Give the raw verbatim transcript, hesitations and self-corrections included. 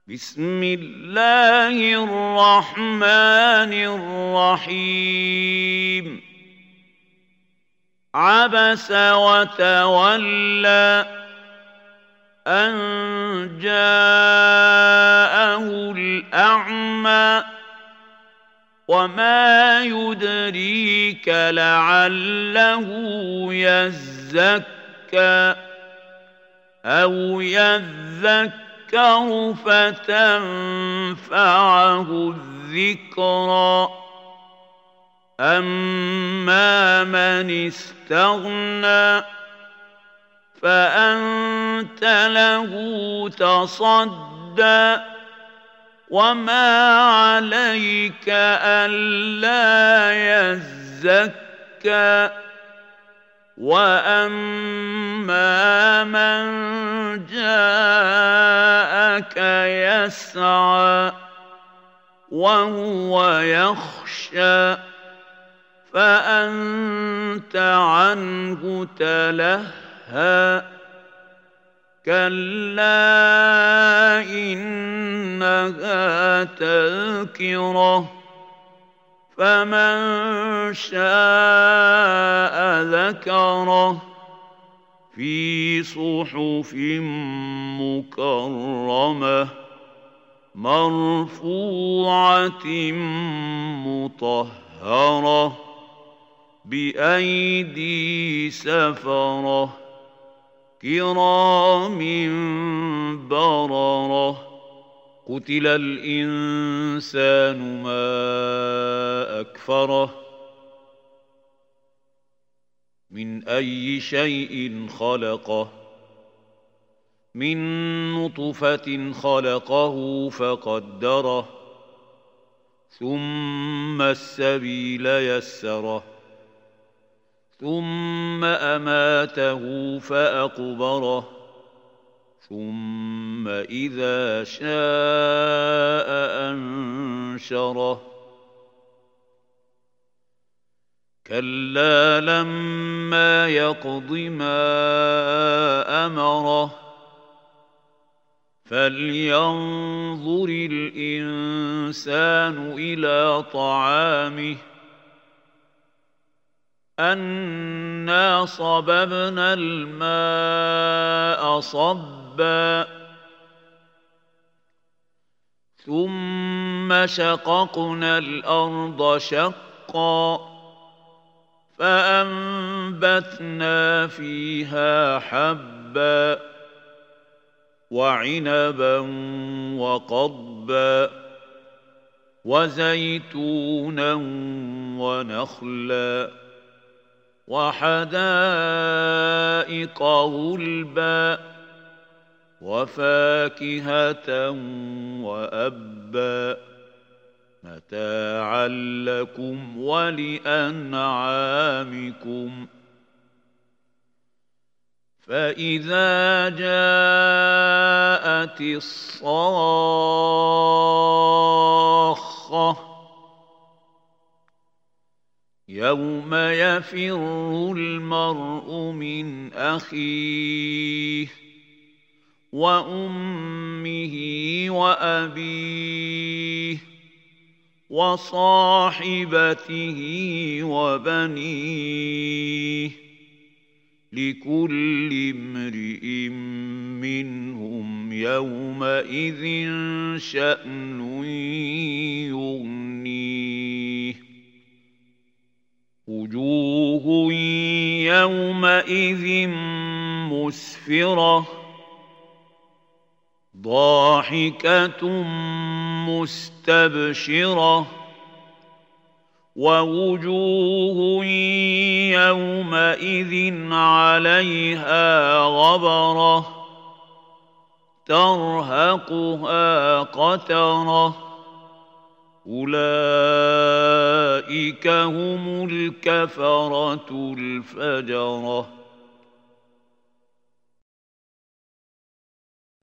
بسم الله الرحمن الرحيم عبس وتولى أن جاءه الأعمى وما يدريك لعله يزكى أو يذكر فتنفعه الذكرى أما من استغنى فأنت له تصدى وما عليك ألا يزكى وأما من جاءك يسعى وهو يخشى فأنت عنه تلهى كلا إنها تذكرة فمن شاء ذكره في صحف مكرمة مرفوعة مطهرة بأيدي سفرة كرام بررة قتل الإنسان ما أكفره من أي شيء خلقه من نطفة خلقه فقدره ثم السبيل يسره ثم أماته فأقبره ثم إذا شاء أنشره كلا لما يقض ما أمره فلينظر الإنسان إلى طعامه أنا صببنا الماء صبا ثم شققنا الأرض شقا فأنبتنا فيها حبا وعنبا وقضبا وزيتونا ونخلا وحدائق غلبا وفاكهة وأبا متاعا لكم ولأنعامكم فإذا جاءت الصاخة يوم يفر المرء من أخيه وأمه وأبيه وصاحبته وبنيه لكل امرئ منهم يومئذ شأن يغنيه وجوه يومئذ مسفرة ضاحكة مستبشرة ووجوه يومئذ عليها غبرة ترهقها قترة أولئك هم الكفرة الفجرة